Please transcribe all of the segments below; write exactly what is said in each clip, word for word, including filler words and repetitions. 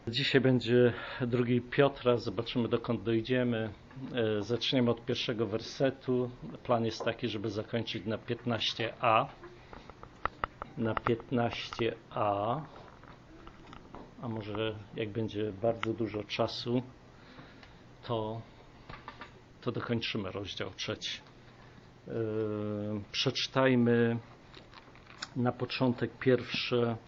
Dzisiaj będzie drugi Piotra, zobaczymy dokąd dojdziemy. Zaczniemy od pierwszego wersetu. Plan jest taki, żeby zakończyć na piętnaście a. Na piętnaście a. A może jak będzie bardzo dużo czasu, to, to dokończymy rozdział trzeci. Yy, przeczytajmy na początek pierwsze,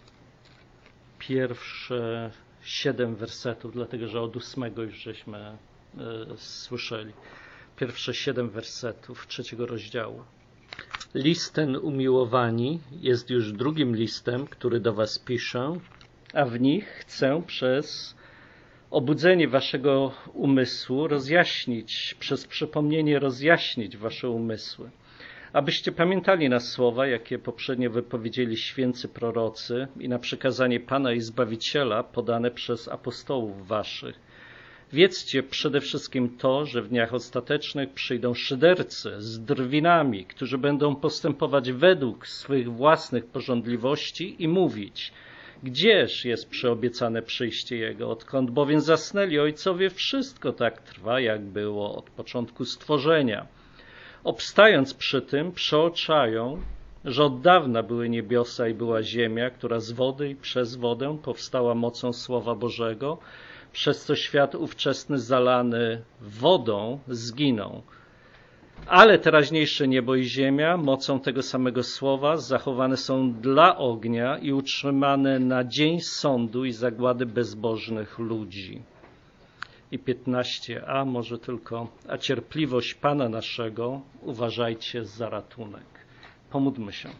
pierwsze siedem wersetów, dlatego że od ósmego już żeśmy e, słyszeli. Pierwsze siedem wersetów trzeciego rozdziału. List ten, umiłowani, jest już drugim listem, który do was piszę, a w nich chcę przez obudzenie waszego umysłu rozjaśnić, przez przypomnienie rozjaśnić wasze umysły, abyście pamiętali na słowa, jakie poprzednio wypowiedzieli święcy prorocy i na przykazanie Pana i Zbawiciela podane przez apostołów waszych. Wiedzcie przede wszystkim to, że w dniach ostatecznych przyjdą szydercy z drwinami, którzy będą postępować według swych własnych pożądliwości i mówić: gdzież jest przyobiecane przyjście Jego? Odkąd bowiem zasnęli ojcowie, wszystko tak trwa, jak było od początku stworzenia. Obstając przy tym, przeoczają, że od dawna były niebiosa i była ziemia, która z wody i przez wodę powstała mocą Słowa Bożego, przez co świat ówczesny zalany wodą zginął. Ale teraźniejsze niebo i ziemia, mocą tego samego Słowa, zachowane są dla ognia i utrzymane na dzień sądu i zagłady bezbożnych ludzi. I piętnaście a, może tylko, a cierpliwość Pana naszego uważajcie za ratunek. Pomódlmy się.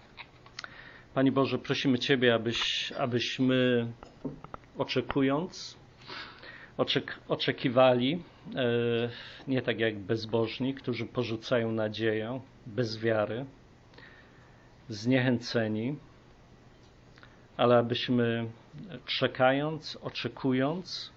Panie Boże, prosimy Ciebie, abyś, abyśmy oczekując, oczek, oczekiwali, e, nie tak jak bezbożni, którzy porzucają nadzieję, bez wiary, zniechęceni, ale abyśmy czekając, oczekując,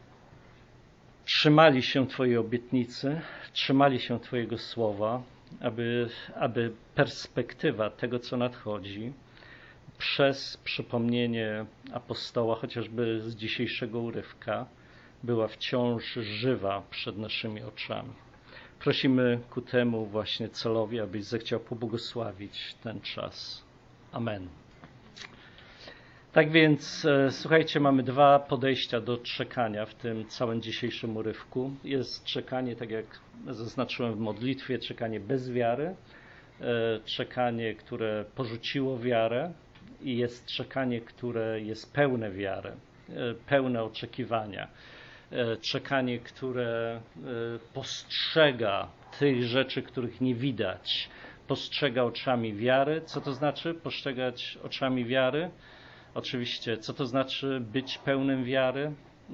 trzymali się Twojej obietnicy, trzymali się Twojego słowa, aby, aby perspektywa tego, co nadchodzi, przez przypomnienie apostoła, chociażby z dzisiejszego urywka, była wciąż żywa przed naszymi oczami. Prosimy ku temu właśnie celowi, abyś zechciał pobłogosławić ten czas. Amen. Tak więc, e, słuchajcie, mamy dwa podejścia do czekania w tym całym dzisiejszym urywku. Jest czekanie, tak jak zaznaczyłem w modlitwie, czekanie bez wiary, e, czekanie, które porzuciło wiarę, i jest czekanie, które jest pełne wiary, e, pełne oczekiwania. E, czekanie, które e, postrzega tych rzeczy, których nie widać. Postrzega oczami wiary. Co to znaczy postrzegać oczami wiary? Oczywiście, co to znaczy być pełnym wiary?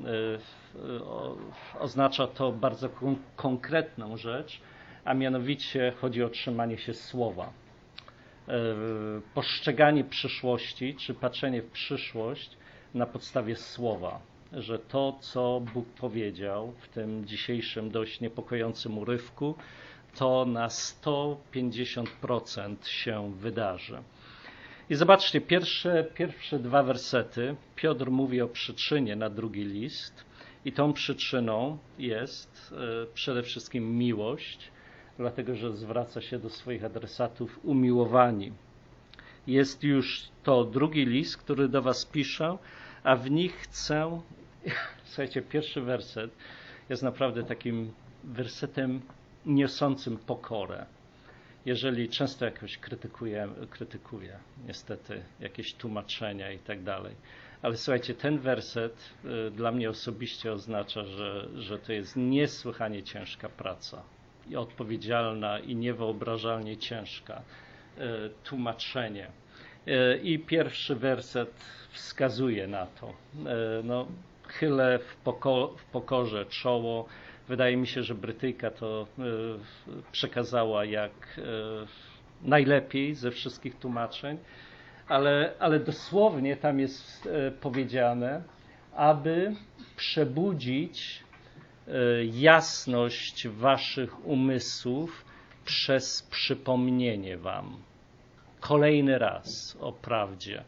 Oznacza to bardzo konkretną rzecz, a mianowicie chodzi o trzymanie się słowa. Postrzeganie przyszłości, czy patrzenie w przyszłość na podstawie słowa, że to, co Bóg powiedział w tym dzisiejszym dość niepokojącym urywku, to na sto pięćdziesiąt procent się wydarzy. I zobaczcie, pierwsze, pierwsze dwa wersety. Piotr mówi o przyczynie na drugi list i tą przyczyną jest e, przede wszystkim miłość, dlatego że zwraca się do swoich adresatów: umiłowani. Jest już to drugi list, który do was piszę, a w nich chcę... Słuchajcie, pierwszy werset jest naprawdę takim wersetem niosącym pokorę. Jeżeli często jakoś krytykuję, krytykuję niestety jakieś tłumaczenia i tak dalej. Ale słuchajcie, ten werset y, dla mnie osobiście oznacza, że, że to jest niesłychanie ciężka praca i odpowiedzialna i niewyobrażalnie ciężka. Y, tłumaczenie. Y, I pierwszy werset wskazuje na to. Y, no, chylę w, poko- w pokorze czoło. Wydaje mi się, że Brytyjka to y, przekazała jak y, najlepiej ze wszystkich tłumaczeń, ale, ale dosłownie tam jest y, powiedziane, aby przebudzić y, jasność waszych umysłów przez przypomnienie wam. Kolejny raz o prawdzie.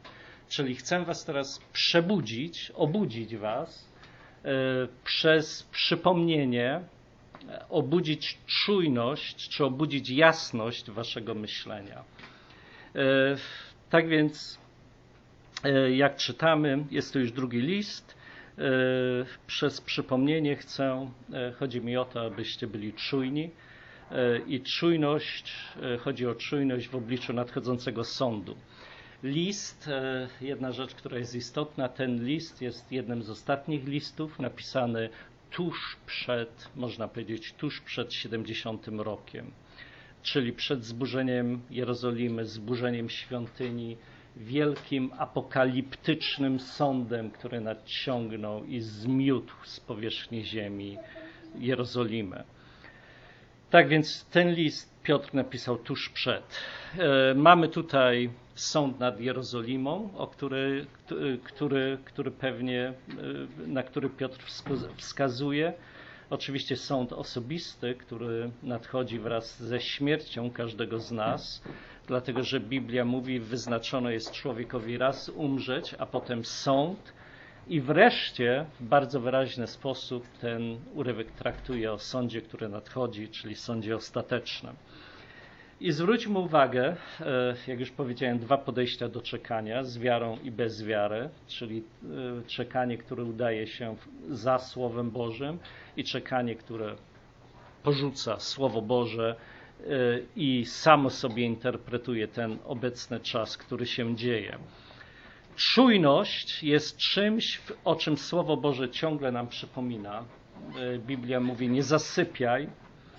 Czyli chcę was teraz przebudzić, obudzić was yy, przez przypomnienie, obudzić czujność, czy obudzić jasność waszego myślenia. Yy, tak więc, yy, jak czytamy, jest to już drugi list, yy, przez przypomnienie chcę, yy, chodzi mi o to, abyście byli czujni, i czujność, chodzi o czujność w obliczu nadchodzącego sądu. List, jedna rzecz, która jest istotna, ten list jest jednym z ostatnich listów, napisany tuż przed, można powiedzieć, tuż przed siedemdziesiątym rokiem, czyli przed zburzeniem Jerozolimy, zburzeniem świątyni, wielkim apokaliptycznym sądem, który nadciągnął i zmiótł z powierzchni ziemi Jerozolimę. Tak więc ten list Piotr napisał tuż przed. E, mamy tutaj sąd nad Jerozolimą, o który, który, który pewnie, na który Piotr wskazuje. Oczywiście sąd osobisty, który nadchodzi wraz ze śmiercią każdego z nas, dlatego że Biblia mówi, wyznaczono jest człowiekowi raz umrzeć, a potem sąd. I wreszcie w bardzo wyraźny sposób ten urywek traktuje o sądzie, który nadchodzi, czyli sądzie ostatecznym. I zwróćmy uwagę, jak już powiedziałem, dwa podejścia do czekania, z wiarą i bez wiary, czyli czekanie, które udaje się za Słowem Bożym i czekanie, które porzuca Słowo Boże i samo sobie interpretuje ten obecny czas, który się dzieje. Czujność jest czymś, o czym Słowo Boże ciągle nam przypomina. Biblia mówi, nie zasypiaj,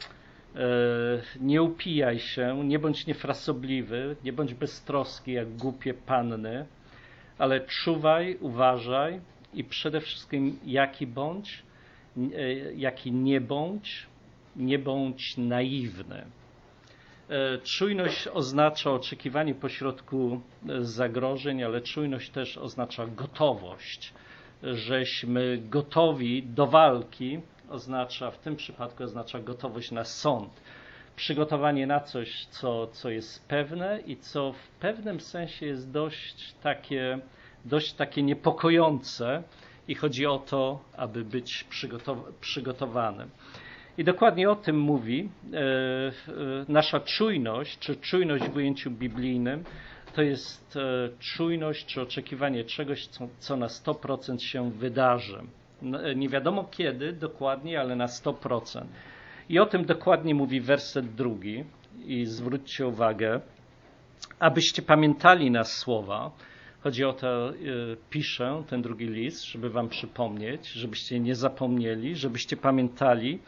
nie upijaj się, nie bądź niefrasobliwy, nie bądź beztroski jak głupie panny, ale czuwaj, uważaj i przede wszystkim jaki bądź, jaki nie bądź, nie bądź naiwny. Czujność oznacza oczekiwanie pośrodku zagrożeń, ale czujność też oznacza gotowość. Żeśmy gotowi do walki, oznacza, w tym przypadku oznacza gotowość na sąd. Przygotowanie na coś, co, co jest pewne i co w pewnym sensie jest dość takie, dość takie niepokojące i chodzi o to, aby być przygotow- przygotowanym. I dokładnie o tym mówi e, e, nasza czujność, czy czujność w ujęciu biblijnym, to jest e, czujność, czy oczekiwanie czegoś, co, co na sto procent się wydarzy. No, nie wiadomo kiedy dokładnie, ale na sto procent. I o tym dokładnie mówi werset drugi. I zwróćcie uwagę, abyście pamiętali nas słowa. Chodzi o to, e, piszę ten drugi list, żeby wam przypomnieć, żebyście nie zapomnieli, żebyście pamiętali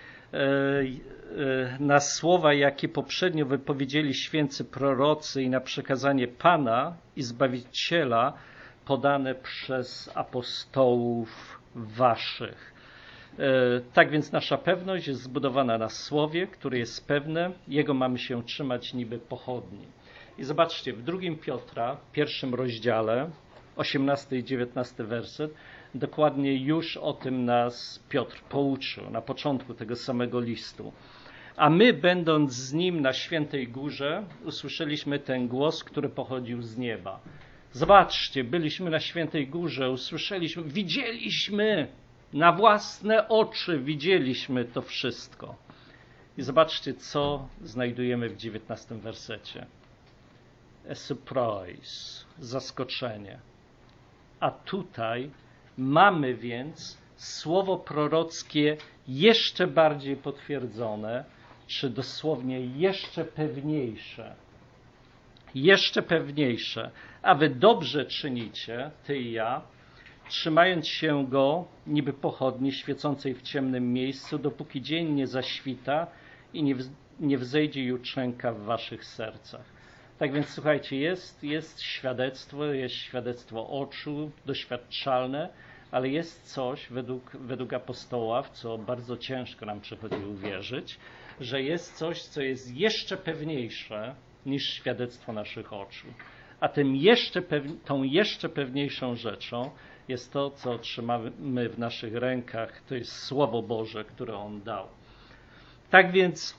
na słowa, jakie poprzednio wypowiedzieli święcy prorocy i na przekazanie Pana i Zbawiciela podane przez apostołów waszych. Tak więc nasza pewność jest zbudowana na słowie, które jest pewne, jego mamy się trzymać niby pochodni. I zobaczcie, w drugim Piotra, pierwszym rozdziale, osiemnasty i dziewiętnasty werset, dokładnie już o tym nas Piotr pouczył na początku tego samego listu. A my, będąc z nim na świętej górze, usłyszeliśmy ten głos, który pochodził z nieba. Zobaczcie, byliśmy na świętej górze, usłyszeliśmy, widzieliśmy, na własne oczy widzieliśmy to wszystko. I zobaczcie, co znajdujemy w dziewiętnastym wersecie. A surprise, zaskoczenie. A tutaj mamy więc słowo prorockie jeszcze bardziej potwierdzone, czy dosłownie jeszcze pewniejsze. Jeszcze pewniejsze. A wy dobrze czynicie, ty i ja, trzymając się go niby pochodni świecącej w ciemnym miejscu, dopóki dzień nie zaświta i nie, w, nie wzejdzie jutrzenka w waszych sercach. Tak więc słuchajcie, jest, jest świadectwo, jest świadectwo oczu, doświadczalne, ale jest coś według, według apostoła, w co bardzo ciężko nam przychodzi uwierzyć, że jest coś, co jest jeszcze pewniejsze niż świadectwo naszych oczu. A tym jeszcze pew- tą jeszcze pewniejszą rzeczą jest to, co trzymamy w naszych rękach, to jest Słowo Boże, które On dał. Tak więc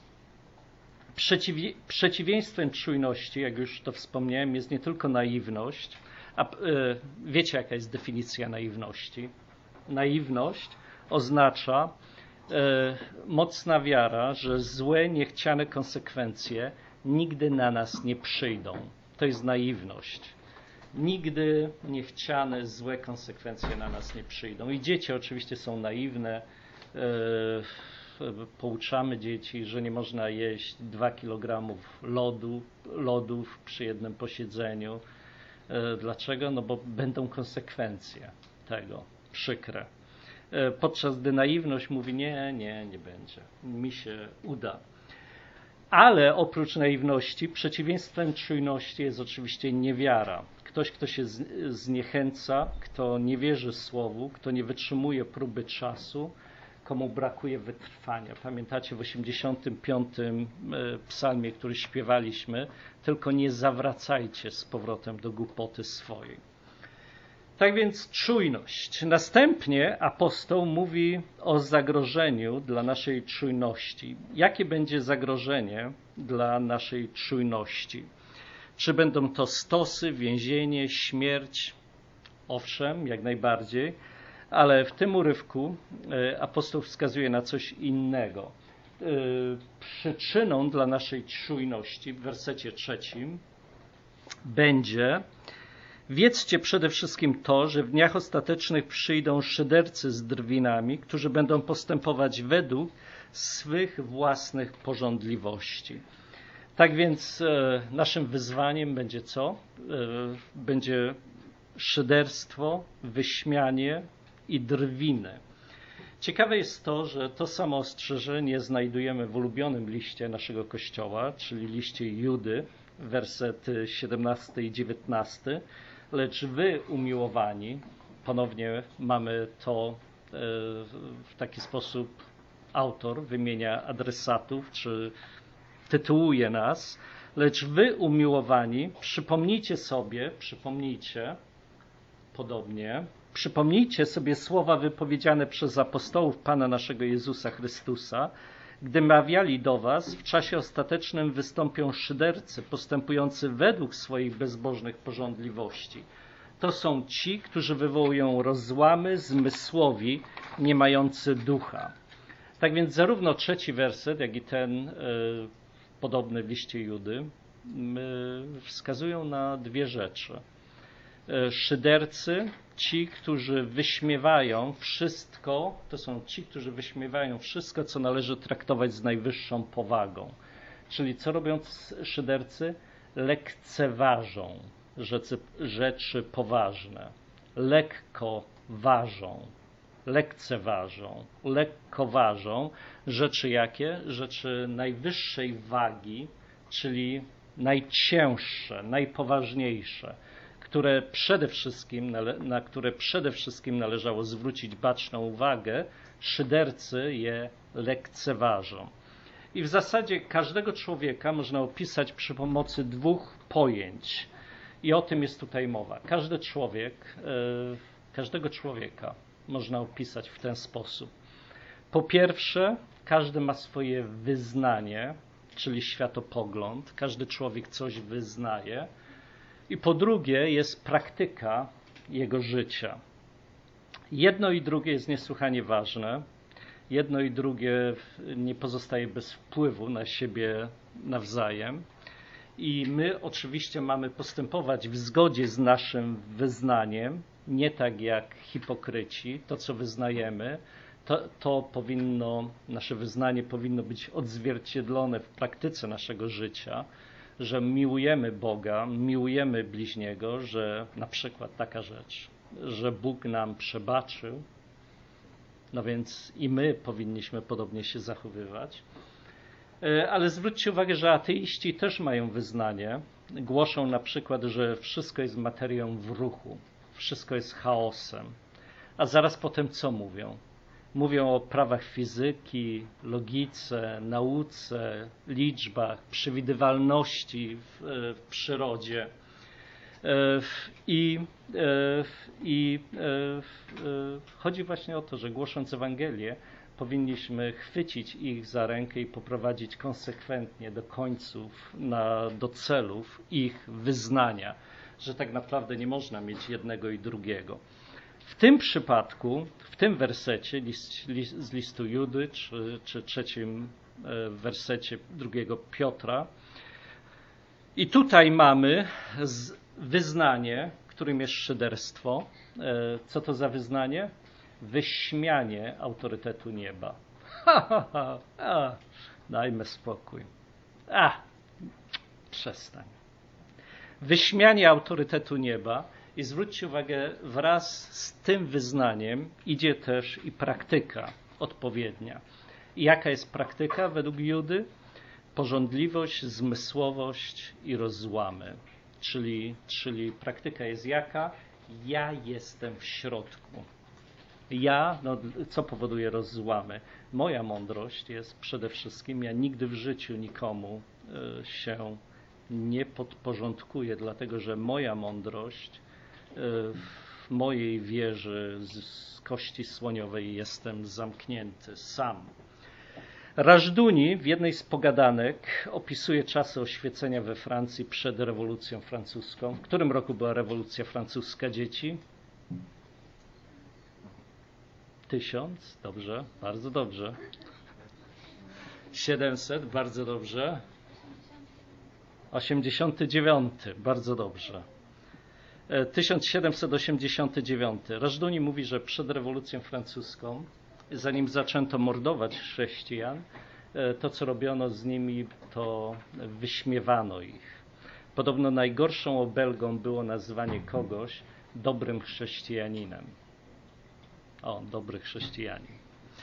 przeciw- przeciwieństwem czujności, jak już to wspomniałem, jest nie tylko naiwność, A wiecie, jaka jest definicja naiwności? Naiwność oznacza mocna wiara, że złe, niechciane konsekwencje nigdy na nas nie przyjdą. To jest naiwność. Nigdy niechciane, złe konsekwencje na nas nie przyjdą. I dzieci oczywiście są naiwne. Pouczamy dzieci, że nie można jeść dwa kilogramów lodu, lodów przy jednym posiedzeniu. Dlaczego? No bo będą konsekwencje tego, przykre. Podczas gdy naiwność mówi, nie, nie, nie będzie, mi się uda. Ale oprócz naiwności przeciwieństwem czujności jest oczywiście niewiara. Ktoś, kto się zniechęca, kto nie wierzy słowu, kto nie wytrzymuje próby czasu, komu brakuje wytrwania. Pamiętacie w osiemdziesiątym piątym psalmie, który śpiewaliśmy, tylko nie zawracajcie z powrotem do głupoty swojej. Tak więc czujność. Następnie apostoł mówi o zagrożeniu dla naszej czujności. Jakie będzie zagrożenie dla naszej czujności? Czy będą to stosy, więzienie, śmierć? Owszem, jak najbardziej, ale w tym urywku apostoł wskazuje na coś innego. Przyczyną dla naszej czujności w wersecie trzecim będzie: wiedzcie przede wszystkim to, że w dniach ostatecznych przyjdą szydercy z drwinami, którzy będą postępować według swych własnych pożądliwości. Tak więc e, naszym wyzwaniem będzie co? E, będzie szyderstwo, wyśmianie i drwiny. Ciekawe jest to, że to samo ostrzeżenie znajdujemy w ulubionym liście naszego Kościoła, czyli liście Judy, wersety siedemnasty i dziewiętnasty. Lecz wy, umiłowani, ponownie mamy to e, w taki sposób, autor wymienia adresatów, czy tytułuje nas, lecz wy, umiłowani, przypomnijcie sobie, przypomnijcie, podobnie, przypomnijcie sobie słowa wypowiedziane przez apostołów Pana naszego Jezusa Chrystusa, gdy mawiali do was, w czasie ostatecznym wystąpią szydercy, postępujący według swoich bezbożnych pożądliwości. To są ci, którzy wywołują rozłamy zmysłowi, nie mający ducha. Tak więc zarówno trzeci werset, jak i ten y, podobny w liście Judy y, wskazują na dwie rzeczy. Y, szydercy, ci, którzy wyśmiewają wszystko, to są ci, którzy wyśmiewają wszystko, co należy traktować z najwyższą powagą. Czyli co robią szydercy? Lekceważą rzeczy, rzeczy poważne. Lekko ważą, lekceważą, lekkoważą rzeczy jakie? Rzeczy najwyższej wagi, czyli najcięższe, najpoważniejsze, które przede wszystkim, na które przede wszystkim należało zwrócić baczną uwagę, szydercy je lekceważą. I w zasadzie każdego człowieka można opisać przy pomocy dwóch pojęć. I o tym jest tutaj mowa. Każdy człowiek, każdego człowieka można opisać w ten sposób. Po pierwsze, każdy ma swoje wyznanie, czyli światopogląd. Każdy człowiek coś wyznaje. I po drugie jest praktyka jego życia. Jedno i drugie jest niesłychanie ważne. Jedno i drugie nie pozostaje bez wpływu na siebie nawzajem. I my oczywiście mamy postępować w zgodzie z naszym wyznaniem, nie tak jak hipokryci. To, co wyznajemy, to, to powinno, nasze wyznanie powinno być odzwierciedlone w praktyce naszego życia, że miłujemy Boga, miłujemy bliźniego, że na przykład taka rzecz, że Bóg nam przebaczył, no więc i my powinniśmy podobnie się zachowywać. Ale zwróćcie uwagę, że ateiści też mają wyznanie. Głoszą na przykład, że wszystko jest materią w ruchu, wszystko jest chaosem. A zaraz potem co mówią? Mówią o prawach fizyki, logice, nauce, liczbach, przewidywalności w, w przyrodzie. I, i chodzi właśnie o to, że głosząc Ewangelię, powinniśmy chwycić ich za rękę i poprowadzić konsekwentnie do końców, na, do celów ich wyznania. że tak naprawdę nie można mieć jednego i drugiego. W tym przypadku, w tym wersecie list, list, z listu Judy, czy, czy trzecim wersecie drugiego Piotra, i tutaj mamy wyznanie, którym jest szyderstwo. Co to za wyznanie? Wyśmianie autorytetu nieba. Ha, ha, ha. A, dajmy spokój. A, przestań. Wyśmianie autorytetu nieba. I zwróćcie uwagę, wraz z tym wyznaniem idzie też i praktyka odpowiednia. I jaka jest praktyka według Judy? Pożądliwość, zmysłowość i rozłamy. Czyli, czyli praktyka jest jaka? Ja jestem w środku. Ja, no, co powoduje rozłamy? Moja mądrość jest przede wszystkim, ja nigdy w życiu nikomu y, się nie podporządkuję, dlatego że moja mądrość, y, w mojej wieży z, z kości słoniowej jestem zamknięty sam. Rajduni w jednej z pogadanek opisuje czasy oświecenia we Francji przed rewolucją francuską. W którym roku była rewolucja francuska, dzieci? Tysiąc, dobrze, bardzo dobrze. Siedemset, bardzo dobrze. Osiemdziesiąty dziewiąty, bardzo dobrze. tysiąc siedemset osiemdziesiąty dziewiąty. Rajduni mówi, że przed rewolucją francuską, zanim zaczęto mordować chrześcijan, to co robiono z nimi, to wyśmiewano ich. Podobno najgorszą obelgą było nazywanie kogoś dobrym chrześcijaninem. O, dobry chrześcijanin.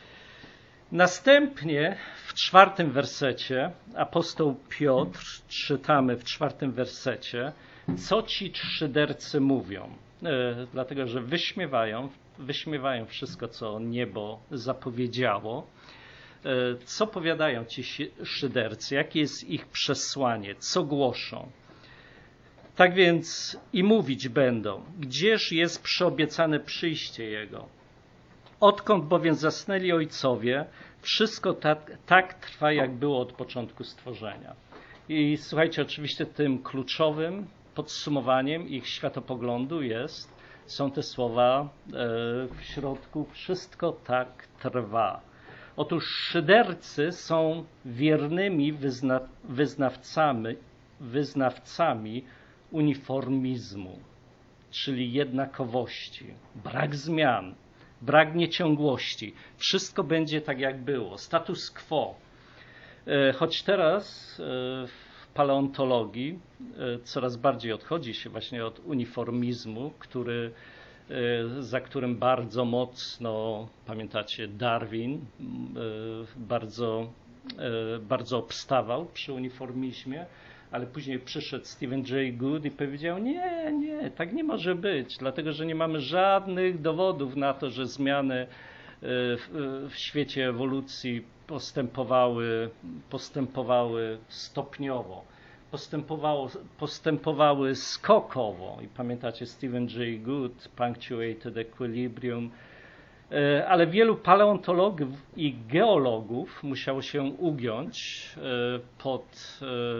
Następnie w czwartym wersecie apostoł Piotr, czytamy w czwartym wersecie, co ci szydercy mówią. E, dlatego, że wyśmiewają, wyśmiewają wszystko, co niebo zapowiedziało. E, co powiadają ci szydercy? Jakie jest ich przesłanie? Co głoszą? Tak więc i mówić będą, gdzież jest przyobiecane przyjście Jego? Odkąd bowiem zasnęli ojcowie, wszystko tak, tak trwa, jak było od początku stworzenia. I słuchajcie, oczywiście tym kluczowym podsumowaniem ich światopoglądu jest, są te słowa e, w środku, wszystko tak trwa. Otóż szydercy są wiernymi wyzna, wyznawcami, wyznawcami uniformizmu, czyli jednakowości, brak zmian, brak nieciągłości. Wszystko będzie tak, jak było. Status quo. Choć teraz w paleontologii coraz bardziej odchodzi się właśnie od uniformizmu, który, za którym bardzo mocno, pamiętacie, Darwin bardzo, bardzo obstawał przy uniformizmie, ale później przyszedł Stephen Jay Gould i powiedział, nie, nie, tak nie może być, dlatego że nie mamy żadnych dowodów na to, że zmiany w, w świecie ewolucji postępowały, postępowały stopniowo, postępowało, postępowały skokowo. I pamiętacie, Stephen Jay Gould, Punctuated Equilibrium, ale wielu paleontologów i geologów musiało się ugiąć pod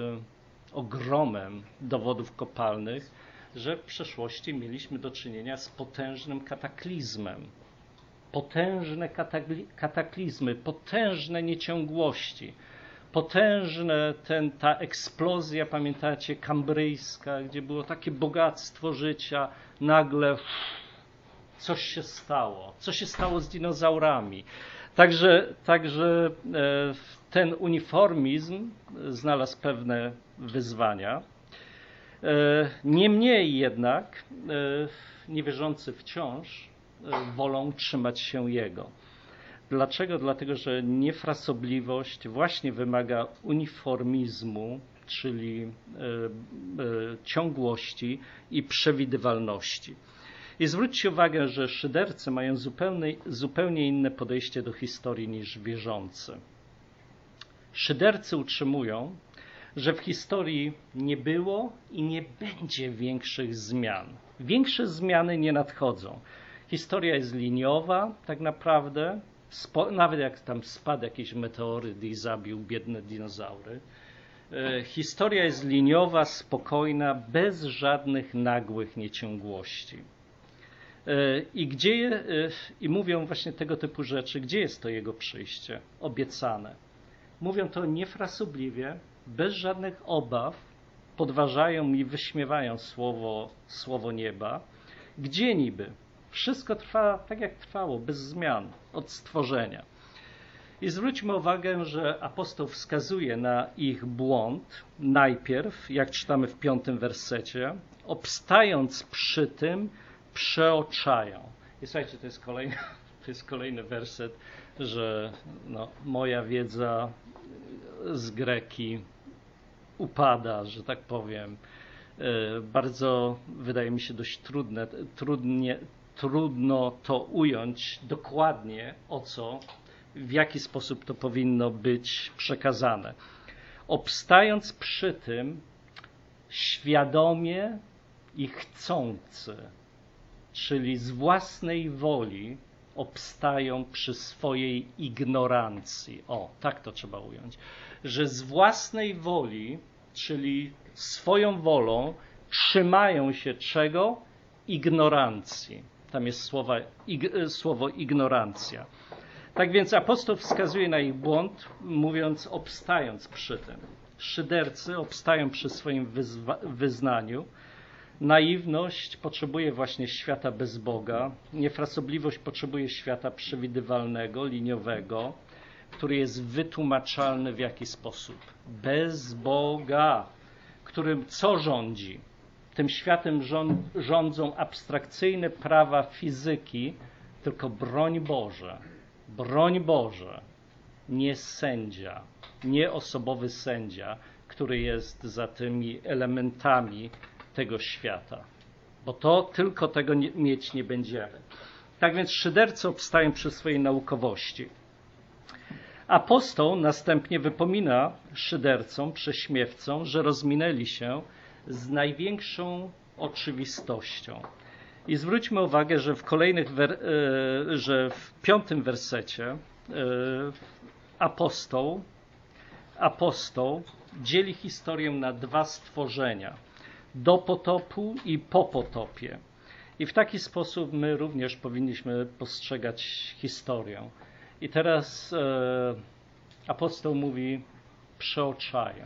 ogromem dowodów kopalnych, że w przeszłości mieliśmy do czynienia z potężnym kataklizmem. Potężne kataklizmy, potężne nieciągłości, potężne ten, ta eksplozja, pamiętacie, kambryjska, gdzie było takie bogactwo życia, nagle coś się stało. Co się stało z dinozaurami? Także, także ten uniformizm znalazł pewne wyzwania. Niemniej jednak niewierzący wciąż wolą trzymać się Jego. Dlaczego? Dlatego, że niefrasobliwość właśnie wymaga uniformizmu, czyli ciągłości i przewidywalności. I zwróćcie uwagę, że szydercy mają zupełnie, zupełnie inne podejście do historii niż wierzący. Szydercy utrzymują, że w historii nie było i nie będzie większych zmian. Większe zmiany nie nadchodzą. Historia jest liniowa tak naprawdę, Spo, nawet jak tam spadł jakiś meteoryt i zabił biedne dinozaury, Historia jest liniowa, spokojna, bez żadnych nagłych nieciągłości. I gdzie, i mówią właśnie tego typu rzeczy, gdzie jest to jego przyjście obiecane. Mówią to niefrasobliwie, bez żadnych obaw, podważają i wyśmiewają słowo, słowo nieba. Gdzie niby? Wszystko trwa tak, jak trwało, bez zmian od stworzenia. I zwróćmy uwagę, że apostoł wskazuje na ich błąd najpierw, jak czytamy w piątym wersecie, obstając przy tym, przeoczają. I słuchajcie, to jest kolejny, to jest kolejny werset, że no, moja wiedza z greki upada, że tak powiem. Bardzo, wydaje mi się, dość trudne, trudnie, trudno to ująć dokładnie, o co, w jaki sposób to powinno być przekazane. Obstając przy tym świadomie i chcący, czyli z własnej woli obstają przy swojej ignorancji. O, tak to trzeba ująć. Że z własnej woli, czyli swoją wolą, trzymają się czego? Ignorancji. Tam jest słowa, ig, słowo ignorancja. Tak więc apostoł wskazuje na ich błąd, mówiąc, obstając przy tym. Szydercy obstają przy swoim wyzwa, wyznaniu. Naiwność potrzebuje właśnie świata bez Boga. Niefrasobliwość potrzebuje świata przewidywalnego, liniowego, który jest wytłumaczalny w jaki sposób? Bez Boga, którym co rządzi? Tym światem rządzą abstrakcyjne prawa fizyki, tylko broń Boże, broń Boże, nie sędzia, nie osobowy sędzia, który jest za tymi elementami tego świata, bo to tylko tego nie, mieć nie będziemy. Tak więc szydercy obstają przy swojej naukowości. Apostoł następnie wypomina szydercom, prześmiewcom, że rozminęli się z największą oczywistością. I zwróćmy uwagę, że w kolejnych, że w piątym wersecie apostoł, apostoł dzieli historię na dwa stworzenia. Do potopu i po potopie. I w taki sposób my również powinniśmy postrzegać historię. I teraz e, apostoł mówi, przeoczają.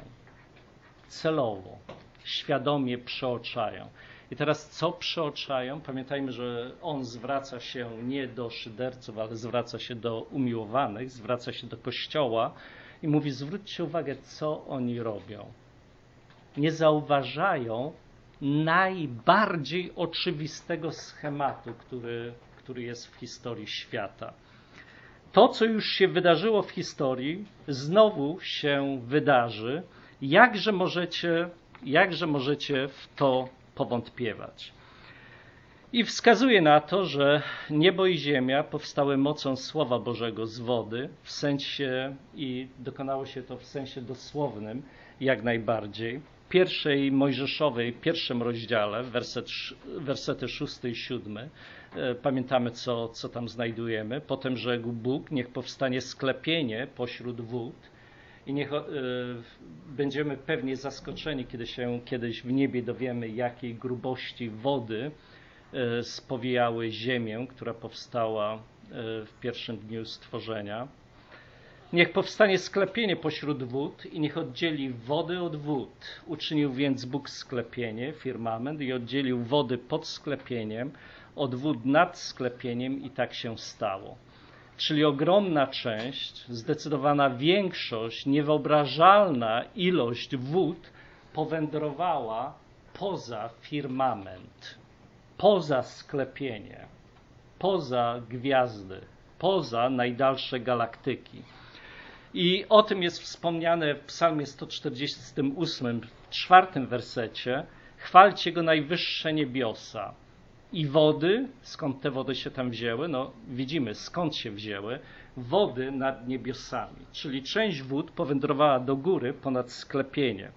Celowo, świadomie przeoczają. I teraz co przeoczają? Pamiętajmy, że on zwraca się nie do szyderców, ale zwraca się do umiłowanych, zwraca się do Kościoła i mówi, zwróćcie uwagę, co oni robią. Nie zauważają najbardziej oczywistego schematu, który, który jest w historii świata. To, co już się wydarzyło w historii, znowu się wydarzy. Jakże możecie, jakże możecie w to powątpiewać? I wskazuje na to, że niebo i ziemia powstały mocą Słowa Bożego z wody, w sensie, i dokonało się to w sensie dosłownym, jak najbardziej. Pierwszej Mojżeszowej, pierwszym rozdziale, werset, wersety szósty i siódmy, pamiętamy, co, co tam znajdujemy. Potem rzekł Bóg, niech powstanie sklepienie pośród wód i niech y, będziemy pewnie zaskoczeni, kiedy się kiedyś w niebie dowiemy, jakiej grubości wody y, spowijały ziemię, która powstała y, w pierwszym dniu stworzenia. Niech powstanie sklepienie pośród wód i niech oddzieli wody od wód. Uczynił więc Bóg sklepienie, firmament, i oddzielił wody pod sklepieniem od wód nad sklepieniem i tak się stało. Czyli ogromna część, zdecydowana większość, niewyobrażalna ilość wód powędrowała poza firmament, poza sklepienie, poza gwiazdy, poza najdalsze galaktyki. I o tym jest wspomniane w psalmie sto czterdziestym ósmym, w czwartym wersecie. Chwalcie Go najwyższe niebiosa i wody. Skąd te wody się tam wzięły? No widzimy, skąd się wzięły. Wody nad niebiosami, czyli część wód powędrowała do góry ponad sklepienie.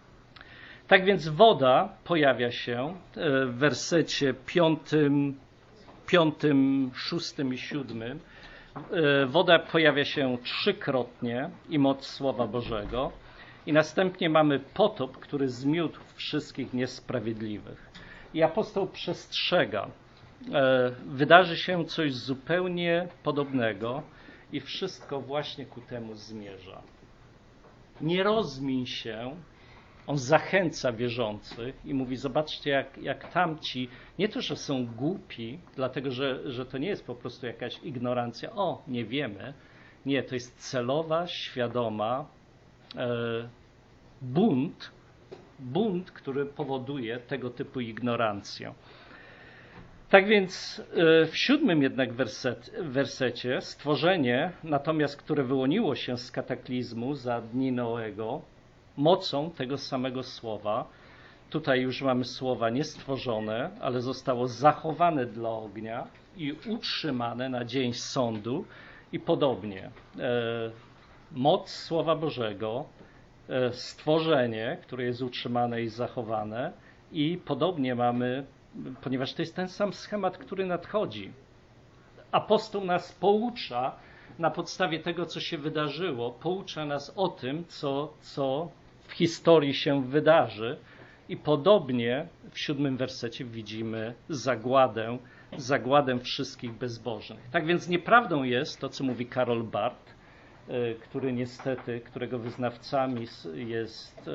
Tak więc woda pojawia się w wersecie piątym, piątym, szóstym i siódmym. Woda pojawia się trzykrotnie i moc Słowa Bożego. I następnie mamy potop, który zmiótł wszystkich niesprawiedliwych. I apostoł przestrzega. Wydarzy się coś zupełnie podobnego i wszystko właśnie ku temu zmierza. Nie rozmiń się. On zachęca wierzących i mówi, zobaczcie jak, jak tamci, nie to, że są głupi, dlatego że, że to nie jest po prostu jakaś ignorancja, o, nie wiemy. Nie, to jest celowa, świadoma e, bunt, bunt, który powoduje tego typu ignorancję. Tak więc e, w siódmym jednak werset, wersecie stworzenie, natomiast które wyłoniło się z kataklizmu za dni Noego, mocą tego samego słowa, tutaj już mamy słowa niestworzone, ale zostało zachowane dla ognia i utrzymane na dzień sądu i podobnie. E, moc Słowa Bożego, e, stworzenie, które jest utrzymane i zachowane i podobnie mamy, ponieważ to jest ten sam schemat, który nadchodzi. Apostoł nas poucza na podstawie tego, co się wydarzyło, poucza nas o tym, co, co w historii się wydarzy i podobnie w siódmym wersecie widzimy zagładę, zagładę wszystkich bezbożnych. Tak więc nieprawdą jest to, co mówi Karol Barth, który niestety, którego wyznawcami jest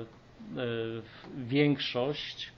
większość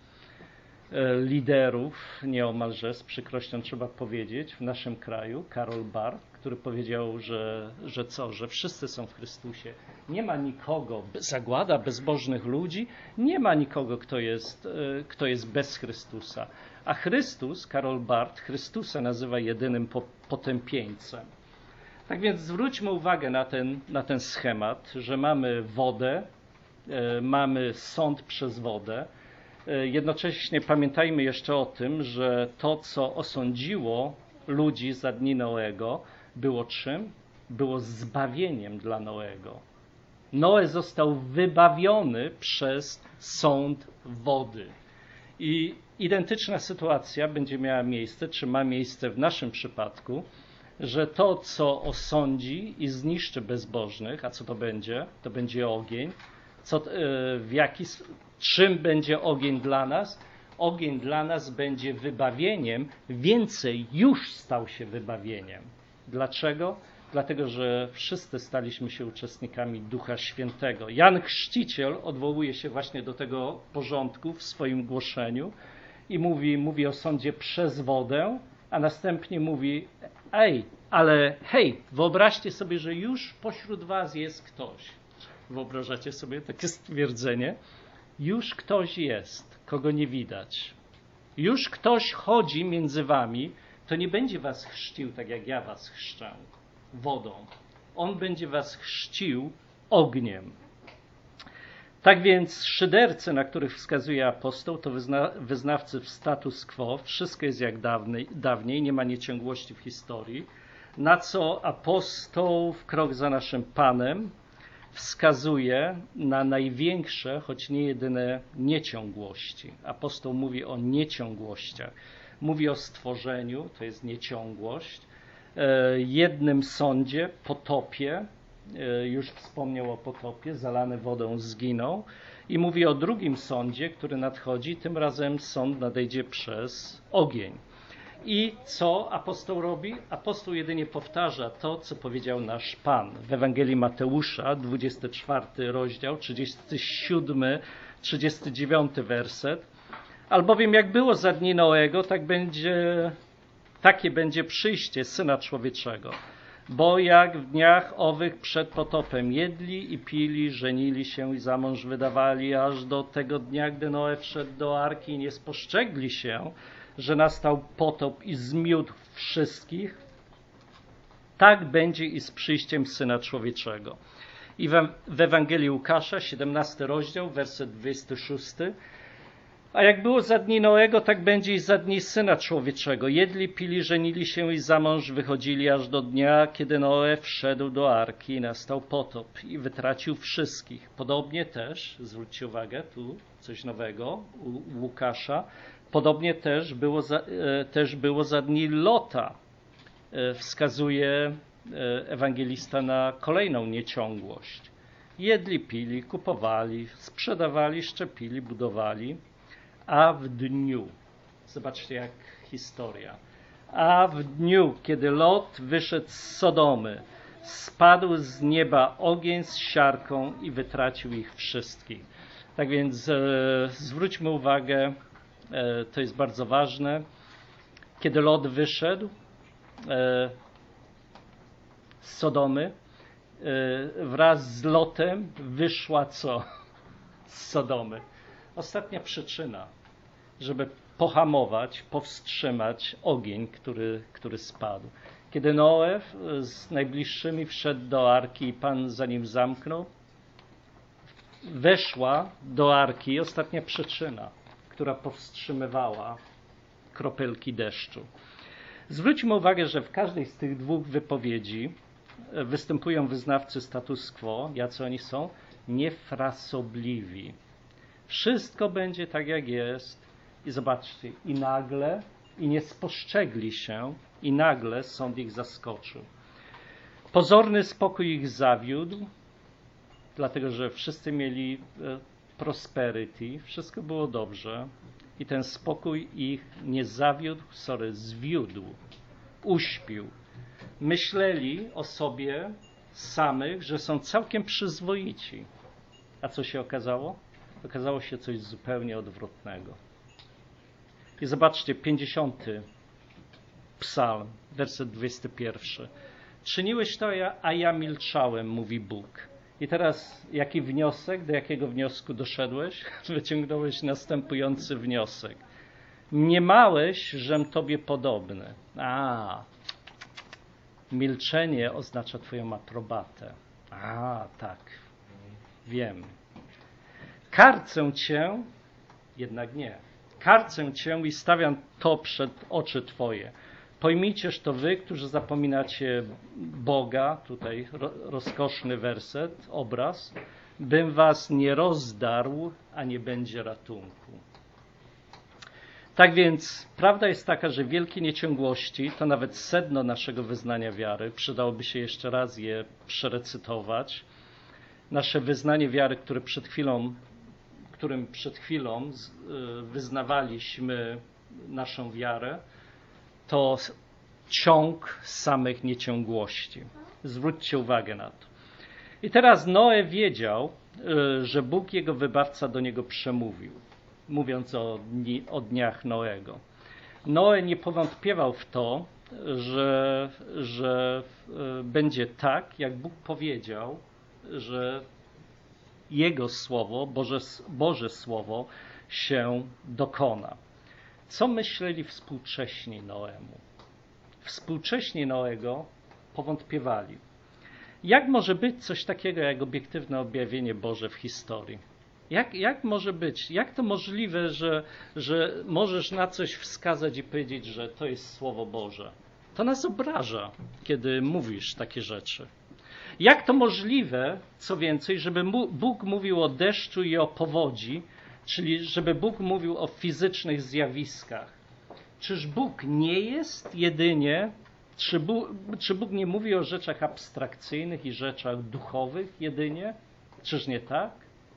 liderów, nieomalże z przykrością trzeba powiedzieć, w naszym kraju, Karol Barth, który powiedział, że, że co, że wszyscy są w Chrystusie. Nie ma nikogo, zagłada bezbożnych ludzi, nie ma nikogo, kto jest, kto jest bez Chrystusa. A Chrystus, Karol Barth, Chrystusa nazywa jedynym potępieńcem. Tak więc zwróćmy uwagę na ten, na ten schemat, że mamy wodę, mamy sąd przez wodę. Jednocześnie pamiętajmy jeszcze o tym, że to, co osądziło ludzi za dni Noego, było czym? Było zbawieniem dla Noego. Noe został wybawiony przez sąd wody. I identyczna sytuacja będzie miała miejsce, czy ma miejsce w naszym przypadku, że to, co osądzi i zniszczy bezbożnych, a co to będzie? To będzie ogień. Co, w jaki, czym będzie ogień dla nas? Ogień dla nas będzie wybawieniem, więcej już stał się wybawieniem. Dlaczego? Dlatego, że wszyscy staliśmy się uczestnikami Ducha Świętego. Jan Chrzciciel odwołuje się właśnie do tego porządku w swoim głoszeniu i mówi, mówi o sądzie przez wodę, a następnie mówi, ej, ale hej, wyobraźcie sobie, że już pośród was jest ktoś. Wyobrażacie sobie takie stwierdzenie? Już ktoś jest, kogo nie widać. Już ktoś chodzi między wami, to nie będzie was chrzcił tak jak ja was chrzczę, wodą. On będzie was chrzcił ogniem. Tak więc szydercy, na których wskazuje apostoł, to wyzna, wyznawcy w status quo, wszystko jest jak dawniej, dawniej, nie ma nieciągłości w historii, na co apostoł w krok za naszym Panem wskazuje na największe, choć nie jedyne nieciągłości. Apostoł mówi o nieciągłościach. Mówi o stworzeniu, to jest nieciągłość, jednym sądzie, potopie, już wspomniał o potopie, zalany wodą zginął, i mówi o drugim sądzie, który nadchodzi, tym razem sąd nadejdzie przez ogień. I co apostoł robi? Apostoł jedynie powtarza to, co powiedział nasz Pan w Ewangelii Mateusza, dwudziesty czwarty rozdział, trzydziesty siódmy, trzydziesty dziewiąty werset. Albowiem jak było za dni Noego, tak będzie, takie będzie przyjście Syna Człowieczego. Bo jak w dniach owych przed potopem jedli i pili, żenili się i za mąż wydawali, aż do tego dnia, gdy Noe wszedł do arki i nie spostrzegli się, że nastał potop i zmiótł wszystkich, tak będzie i z przyjściem Syna Człowieczego. I w Ewangelii Łukasza, siedemnasty rozdział, werset dwudziesty szósty. A jak było za dni Noego, tak będzie i za dni Syna Człowieczego. Jedli, pili, żenili się i za mąż wychodzili aż do dnia, kiedy Noe wszedł do arki i nastał potop i wytracił wszystkich. Podobnie też, zwróćcie uwagę, tu coś nowego u Łukasza, podobnie też było za, też było za dni Lota. Wskazuje ewangelista na kolejną nieciągłość. Jedli, pili, kupowali, sprzedawali, szczepili, budowali, a w dniu, zobaczcie jak historia, a w dniu, kiedy Lot wyszedł z Sodomy, spadł z nieba ogień z siarką i wytracił ich wszystkich. Tak więc e, zwróćmy uwagę, e, to jest bardzo ważne, kiedy Lot wyszedł e, z Sodomy, e, wraz z Lotem wyszła co? Z Sodomy. Ostatnia przyczyna, żeby pohamować, powstrzymać ogień, który, który spadł. Kiedy Noe z najbliższymi wszedł do arki i Pan za nim zamknął, weszła do arki ostatnia przyczyna, która powstrzymywała kropelki deszczu. Zwróćmy uwagę, że w każdej z tych dwóch wypowiedzi występują wyznawcy status quo. Jacy oni są? Niefrasobliwi. Wszystko będzie tak, jak jest. I zobaczcie, i nagle, i nie spostrzegli się, i nagle sąd ich zaskoczył. Pozorny spokój ich zawiódł, dlatego że wszyscy mieli prosperity, wszystko było dobrze i ten spokój ich nie zawiódł, sorry, zwiódł, uśpił. Myśleli o sobie samych, że są całkiem przyzwoici. A co się okazało? Okazało się coś zupełnie odwrotnego. I zobaczcie, pięćdziesiąty psalm, werset dwudziesty pierwszy. Czyniłeś to, a ja milczałem, mówi Bóg. I teraz jaki wniosek, do jakiego wniosku doszedłeś? Wyciągnąłeś następujący wniosek. Mniemałeś, żem tobie podobny. A, milczenie oznacza twoją aprobatę. A, tak, wiem. Karcę cię, jednak nie. Karcę cię i stawiam to przed oczy twoje. Pojmijcież to wy, którzy zapominacie Boga, tutaj rozkoszny werset, obraz, bym was nie rozdarł, a nie będzie ratunku. Tak więc prawda jest taka, że wielkie nieciągłości to nawet sedno naszego wyznania wiary. Przydałoby się jeszcze raz je przerecytować. Nasze wyznanie wiary, które przed chwilą, którym przed chwilą wyznawaliśmy naszą wiarę, to ciąg samych nieciągłości. Zwróćcie uwagę na to. I teraz Noe wiedział, że Bóg, jego wybawca, do niego przemówił, mówiąc o, dni, o dniach Noego. Noe nie powątpiewał w to, że, że będzie tak, jak Bóg powiedział, że jego słowo, Boże, Boże słowo się dokona. Co myśleli współcześni Noemu? Współcześni Noego powątpiewali. Jak może być coś takiego jak obiektywne objawienie Boże w historii? Jak, jak może być? Jak to możliwe, że, że możesz na coś wskazać i powiedzieć, że to jest Słowo Boże? To nas obraża, kiedy mówisz takie rzeczy. Jak to możliwe, co więcej, żeby Bóg mówił o deszczu i o powodzi, czyli żeby Bóg mówił o fizycznych zjawiskach? Czyż Bóg nie jest jedynie, czy Bóg, czy Bóg nie mówi o rzeczach abstrakcyjnych i rzeczach duchowych jedynie? Czyż nie tak?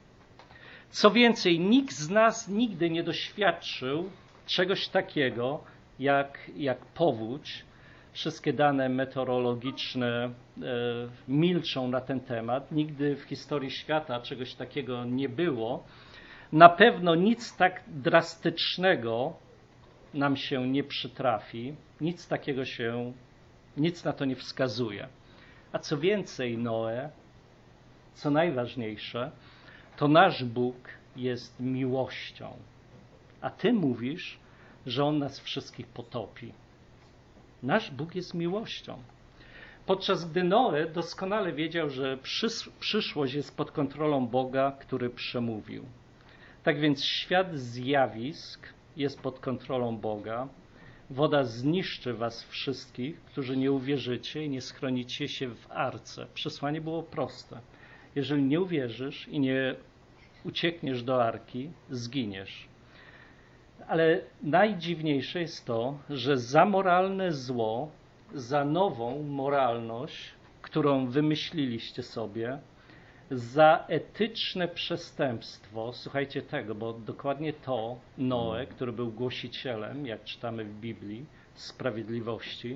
Co więcej, nikt z nas nigdy nie doświadczył czegoś takiego jak, jak powódź. Wszystkie dane meteorologiczne e, milczą na ten temat. Nigdy w historii świata czegoś takiego nie było. Na pewno nic tak drastycznego nam się nie przytrafi. Nic takiego się, nic na to nie wskazuje. A co więcej, Noe, co najważniejsze, to nasz Bóg jest miłością. A ty mówisz, że On nas wszystkich potopi. Nasz Bóg jest miłością. Podczas gdy Noe doskonale wiedział, że przyszłość jest pod kontrolą Boga, który przemówił. Tak więc świat zjawisk jest pod kontrolą Boga. Woda zniszczy was wszystkich, którzy nie uwierzycie i nie schronicie się w arce. Przesłanie było proste. Jeżeli nie uwierzysz i nie uciekniesz do arki, zginiesz. Ale najdziwniejsze jest to, że za moralne zło, za nową moralność, którą wymyśliliście sobie, za etyczne przestępstwo, słuchajcie tego, bo dokładnie to Noe, który był głosicielem, jak czytamy w Biblii, sprawiedliwości,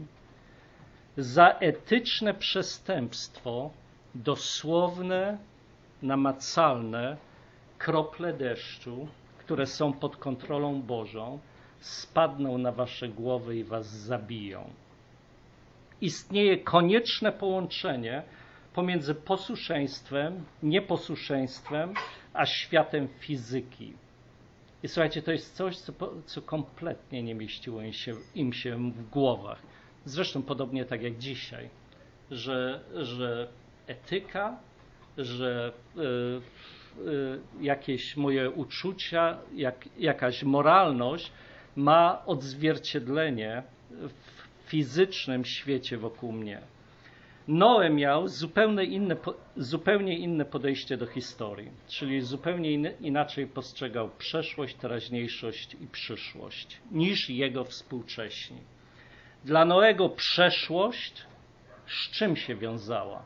za etyczne przestępstwo dosłowne, namacalne krople deszczu, które są pod kontrolą Bożą, spadną na wasze głowy i was zabiją. Istnieje konieczne połączenie pomiędzy posłuszeństwem, nieposłuszeństwem, a światem fizyki. I słuchajcie, to jest coś, co, co kompletnie nie mieściło im się, im się w głowach. Zresztą podobnie tak jak dzisiaj, że, że etyka, że y, y, jakieś moje uczucia, jak, jakaś moralność ma odzwierciedlenie w fizycznym świecie wokół mnie. Noe miał zupełnie inne, zupełnie inne podejście do historii, czyli zupełnie in, inaczej postrzegał przeszłość, teraźniejszość i przyszłość niż jego współcześni. Dla Noego przeszłość z czym się wiązała?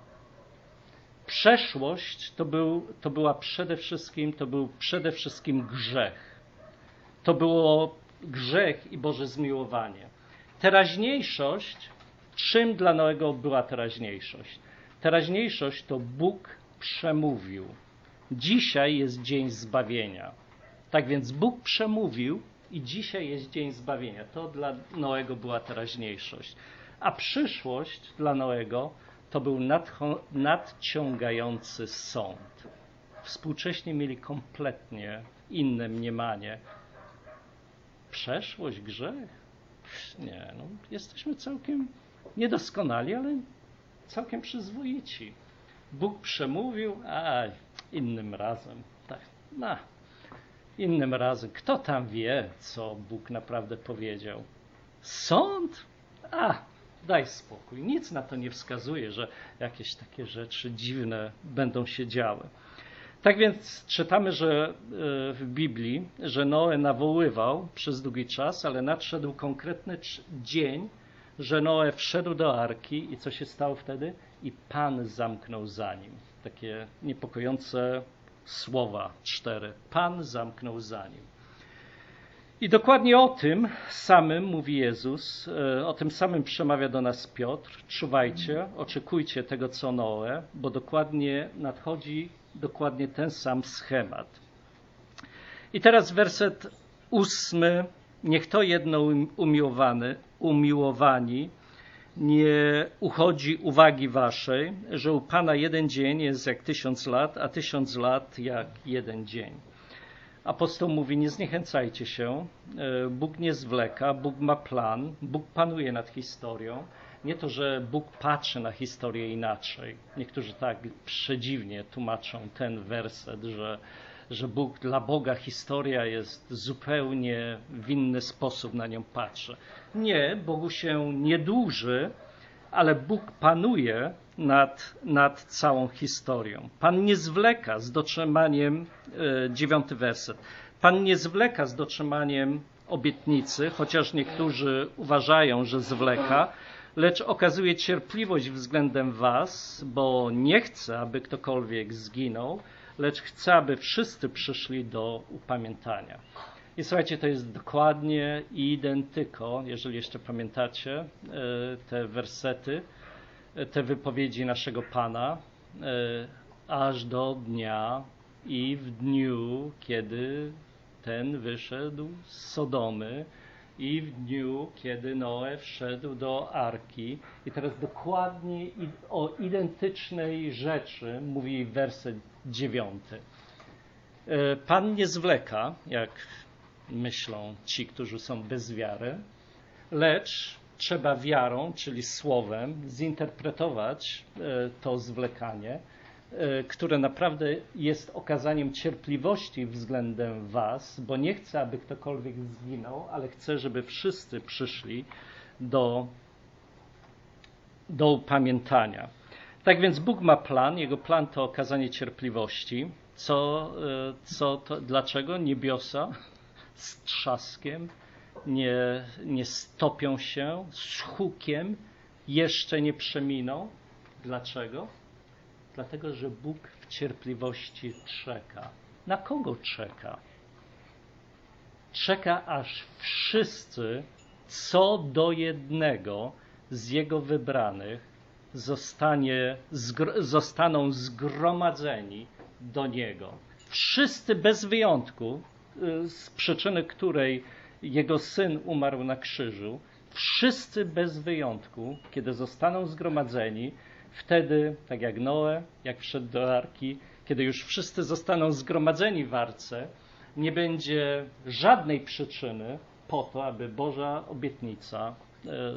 Przeszłość to, był, to była przede wszystkim, to był przede wszystkim grzech. To było grzech i Boże zmiłowanie. Teraźniejszość, czym dla Noego była teraźniejszość? Teraźniejszość to Bóg przemówił. Dzisiaj jest dzień zbawienia. Tak więc Bóg przemówił i dzisiaj jest dzień zbawienia. To dla Noego była teraźniejszość. A przyszłość dla Noego to był nadciągający sąd. Współcześnie mieli kompletnie inne mniemanie. Przeszłość, grzech? Nie, no, jesteśmy całkiem niedoskonali, ale całkiem przyzwoici. Bóg przemówił, a innym razem. Tak, no, innym razem. Kto tam wie, co Bóg naprawdę powiedział? Sąd? A, daj spokój. Nic na to nie wskazuje, że jakieś takie rzeczy dziwne będą się działy. Tak więc czytamy, że w Biblii, że Noe nawoływał przez długi czas, ale nadszedł konkretny dzień, że Noe wszedł do arki i co się stało wtedy? I Pan zamknął za nim. Takie niepokojące słowa cztery. Pan zamknął za nim. I dokładnie o tym samym mówi Jezus, o tym samym przemawia do nas Piotr. Czuwajcie, oczekujcie tego, co Noe, bo dokładnie nadchodzi dokładnie ten sam schemat. I teraz werset ósmy. Niech to jedno umiłowany, umiłowani nie uchodzi uwagi waszej, że u Pana jeden dzień jest jak tysiąc lat, a tysiąc lat jak jeden dzień. Apostoł mówi, nie zniechęcajcie się, Bóg nie zwleka, Bóg ma plan, Bóg panuje nad historią. Nie to, że Bóg patrzy na historię inaczej. Niektórzy tak przedziwnie tłumaczą ten werset, że, że Bóg, dla Boga historia jest zupełnie w inny sposób na nią patrzy. Nie, Bogu się nie dłuży, ale Bóg panuje nad, nad całą historią. Pan nie zwleka z dotrzymaniem, e, dziewiąty werset, Pan nie zwleka z dotrzymaniem obietnicy, chociaż niektórzy uważają, że zwleka, lecz okazuje cierpliwość względem was, bo nie chce, aby ktokolwiek zginął, lecz chce, aby wszyscy przyszli do upamiętania. I słuchajcie, to jest dokładnie identyko, jeżeli jeszcze pamiętacie te wersety, te wypowiedzi naszego Pana, aż do dnia i w dniu, kiedy ten wyszedł z Sodomy, i w dniu, kiedy Noe wszedł do arki. I teraz dokładnie o identycznej rzeczy mówi werset dziewiąty. Pan nie zwleka, jak myślą ci, którzy są bez wiary, lecz trzeba wiarą, czyli słowem, zinterpretować to zwlekanie, które naprawdę jest okazaniem cierpliwości względem was, bo nie chce, aby ktokolwiek zginął, ale chce, żeby wszyscy przyszli do, do upamiętania. Tak więc Bóg ma plan, Jego plan to okazanie cierpliwości. Co, co to, dlaczego niebiosa z trzaskiem nie, nie stopią się, z hukiem jeszcze nie przeminą? Dlaczego? Dlatego, że Bóg w cierpliwości czeka. Na kogo czeka? Czeka, aż wszyscy co do jednego z Jego wybranych zostanie, zgr- zostaną zgromadzeni do Niego. Wszyscy bez wyjątku, z przyczyny której Jego Syn umarł na krzyżu, wszyscy bez wyjątku, kiedy zostaną zgromadzeni, wtedy, tak jak Noe, jak wszedł do arki, kiedy już wszyscy zostaną zgromadzeni w arce, nie będzie żadnej przyczyny po to, aby Boża obietnica e, e,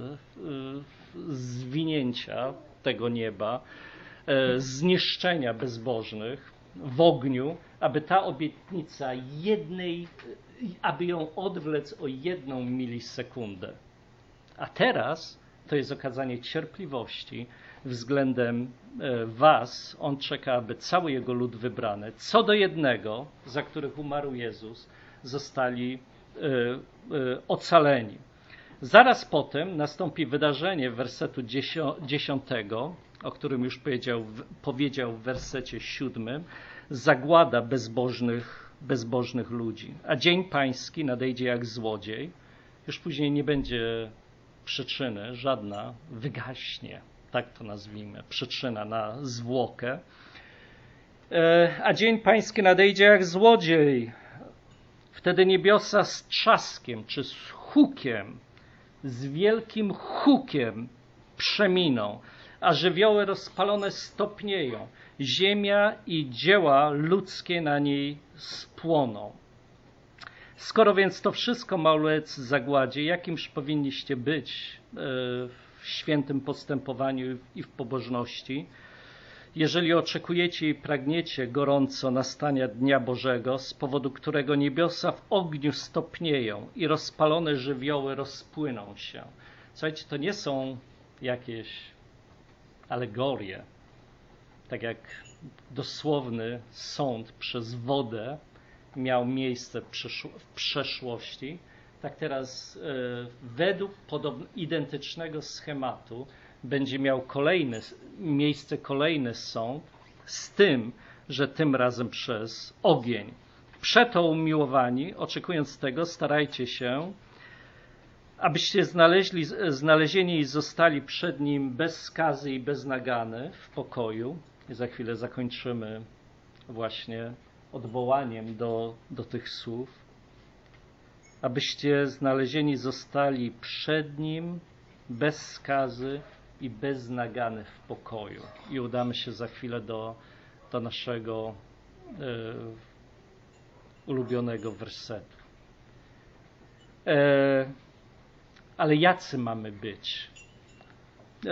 zwinięcia tego nieba, e, zniszczenia bezbożnych w ogniu, aby ta obietnica jednej, aby ją odwlec o jedną milisekundę. A teraz to jest okazanie cierpliwości względem was. On czeka, aby cały Jego lud wybrany, co do jednego, za których umarł Jezus, zostali ocaleni. Zaraz potem nastąpi wydarzenie wersetu dziesiątego, o którym już powiedział, powiedział w wersecie siódmym, zagłada bezbożnych, bezbożnych ludzi. A dzień pański nadejdzie jak złodziej. Już później nie będzie przyczyny, żadna, wygaśnie, tak to nazwijmy, przyczyna na zwłokę. A dzień pański nadejdzie jak złodziej. Wtedy niebiosa z trzaskiem, czy z hukiem, z wielkim hukiem przeminą, a żywioły rozpalone stopnieją. Ziemia i dzieła ludzkie na niej spłoną. Skoro więc to wszystko ma ulec zagładzie, jakimż powinniście być w świętym postępowaniu i w pobożności, jeżeli oczekujecie i pragniecie gorąco nastania Dnia Bożego, z powodu którego niebiosa w ogniu stopnieją i rozpalone żywioły rozpłyną się. Słuchajcie, to nie są jakieś alegorie, tak jak dosłowny sąd przez wodę miał miejsce w przeszłości, tak teraz według podobno identycznego schematu będzie miał kolejny, miejsce kolejny sąd, z tym, że tym razem przez ogień. Przeto, umiłowani, oczekując tego, starajcie się, abyście znaleźli, znalezieni i zostali przed Nim bez skazy i bez nagany w pokoju. I za chwilę zakończymy właśnie odwołaniem do, do tych słów. Abyście znalezieni zostali przed Nim bez skazy i bez nagany w pokoju. I udamy się za chwilę do, do naszego e, ulubionego wersetu. E, ale jacy mamy być? E,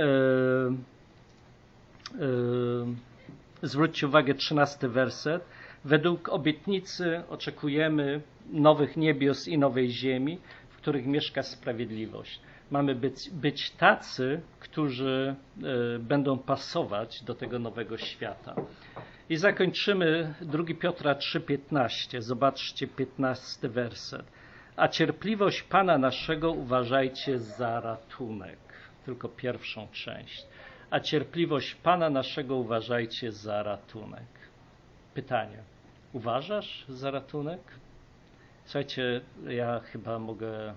e, zwróćcie uwagę, trzynasty werset. Według obietnicy oczekujemy nowych niebios i nowej ziemi, w których mieszka sprawiedliwość. Mamy być, być tacy, którzy y, będą pasować do tego nowego świata. I zakończymy drugi Piotra trzy piętnaście. Zobaczcie piętnasty werset. A cierpliwość Pana naszego uważajcie za ratunek. Tylko pierwszą część. A cierpliwość Pana naszego uważajcie za ratunek. Pytanie. Uważasz za ratunek? Słuchajcie, ja chyba mogę,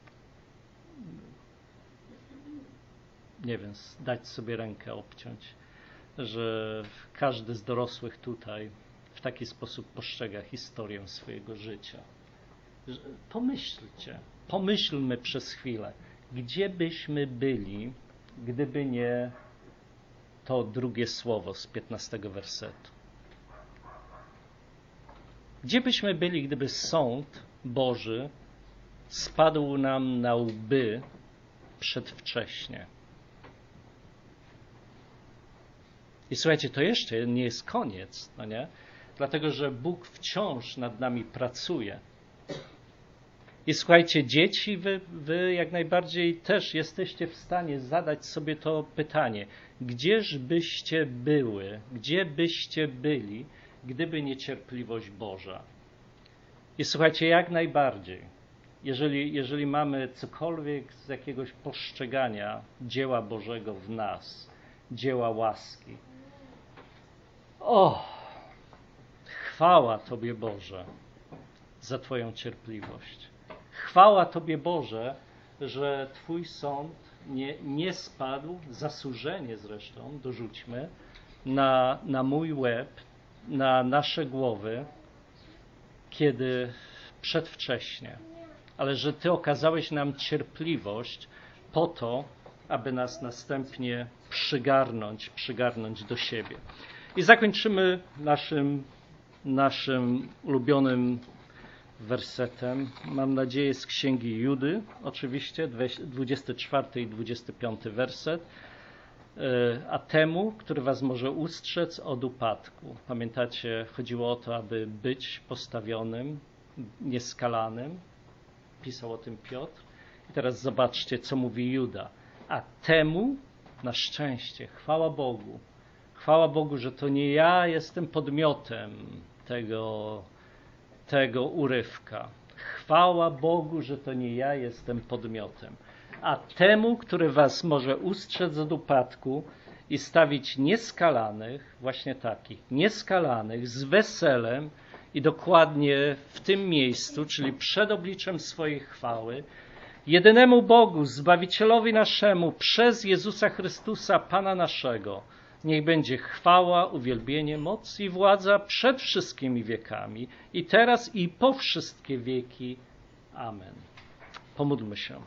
nie wiem, dać sobie rękę obciąć, że każdy z dorosłych tutaj w taki sposób postrzega historię swojego życia. Pomyślcie, pomyślmy przez chwilę, gdzie byśmy byli, gdyby nie to drugie słowo z piętnastego wersetu. Gdzie byśmy byli, gdyby sąd Boży spadł nam na łby przedwcześnie? I słuchajcie, to jeszcze nie jest koniec, no nie? Dlatego, że Bóg wciąż nad nami pracuje. I słuchajcie, dzieci, wy, wy jak najbardziej też jesteście w stanie zadać sobie to pytanie. Gdzież byście były, gdzie byście byli, gdyby nie cierpliwość Boża? I słuchajcie, jak najbardziej, jeżeli, jeżeli mamy cokolwiek z jakiegoś postrzegania dzieła Bożego w nas, dzieła łaski, O, chwała Tobie, Boże, za Twoją cierpliwość. Chwała Tobie, Boże, że Twój sąd nie, nie spadł, zasłużenie zresztą, dorzućmy, na, na mój łeb, na nasze głowy, kiedy przedwcześnie, ale że Ty okazałeś nam cierpliwość po to, aby nas następnie przygarnąć, przygarnąć do siebie. I zakończymy naszym, naszym ulubionym wersetem, mam nadzieję, z Księgi Judy, oczywiście, dwudziesty czwarty i dwudziesty piąty werset. A temu, który was może ustrzec od upadku. Pamiętacie, chodziło o to, aby być postawionym, nieskalanym. Pisał o tym Piotr. I teraz zobaczcie, co mówi Juda. A temu, na szczęście, chwała Bogu, chwała Bogu, że to nie ja jestem podmiotem tego, tego urywka. Chwała Bogu, że to nie ja jestem podmiotem. A temu, który was może ustrzec od upadku i stawić nieskalanych, właśnie takich, nieskalanych, z weselem i dokładnie w tym miejscu, czyli przed obliczem swojej chwały, jedynemu Bogu, Zbawicielowi naszemu, przez Jezusa Chrystusa, Pana naszego, niech będzie chwała, uwielbienie, moc i władza przed wszystkimi wiekami, i teraz, i po wszystkie wieki. Amen. Pomódlmy się.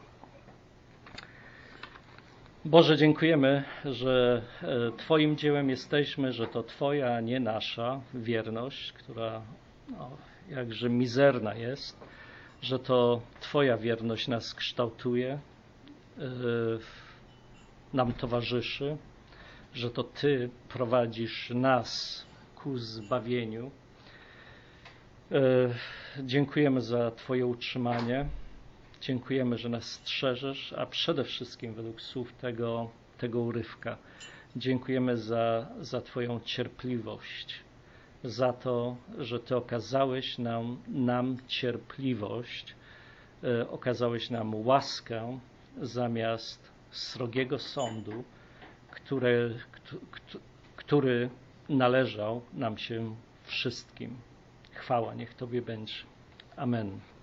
Boże, dziękujemy, że Twoim dziełem jesteśmy, że to Twoja, a nie nasza wierność, która no, jakże mizerna jest, że to Twoja wierność nas kształtuje, yy, nam towarzyszy, że to Ty prowadzisz nas ku zbawieniu. Yy, dziękujemy za Twoje utrzymanie. Dziękujemy, że nas strzeżesz, a przede wszystkim według słów tego, tego urywka dziękujemy za, za Twoją cierpliwość, za to, że Ty okazałeś nam, nam cierpliwość, e, okazałeś nam łaskę zamiast srogiego sądu, które, k- który należał nam się wszystkim. Chwała niech Tobie będzie. Amen.